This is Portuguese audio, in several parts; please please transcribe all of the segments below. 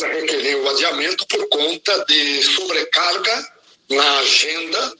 defesa requereu o adiamento por conta de sobrecarga na agenda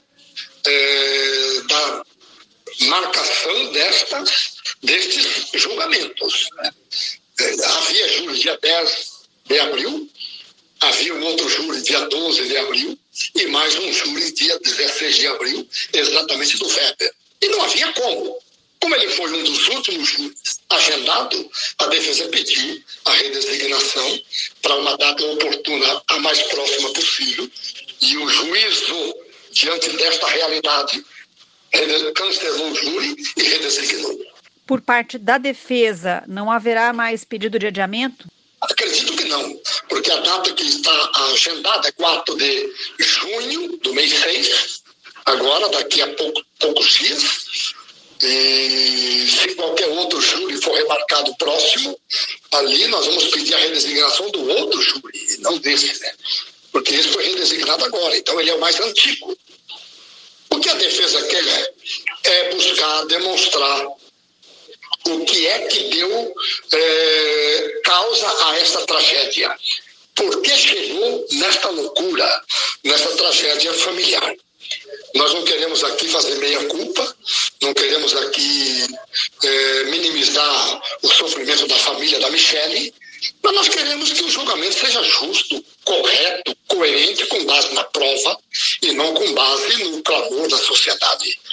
da marcação destes julgamentos. Havia júri dia 10 de abril, havia um outro júri dia 12 de abril e mais um júri dia 16 de abril, exatamente do Weber. E não havia como. Como ele foi um dos últimos júris agendado, a defesa pediu a redesignação para uma data oportuna, a mais próxima possível, e o juízo, diante desta realidade, cancelou o júri e redesignou. Por parte da defesa, não haverá mais pedido de adiamento? Acredito que não, porque a data que está agendada é 4 de junho do mês 6, agora, daqui a poucos dias. E se qualquer outro júri for remarcado próximo, ali nós vamos pedir a redesignação do outro júri, não desse, né? Porque esse foi redesignado agora, então ele é o mais antigo. O que a defesa quer é buscar demonstrar o que é que deu causa a esta tragédia. Por que chegou nesta loucura, nesta tragédia familiar? Nós não queremos aqui fazer meia-culpa, não queremos aqui minimizar o sofrimento da família da Michele, mas nós queremos que o julgamento seja justo, correto, coerente, com base na prova e não com base no clamor da sociedade.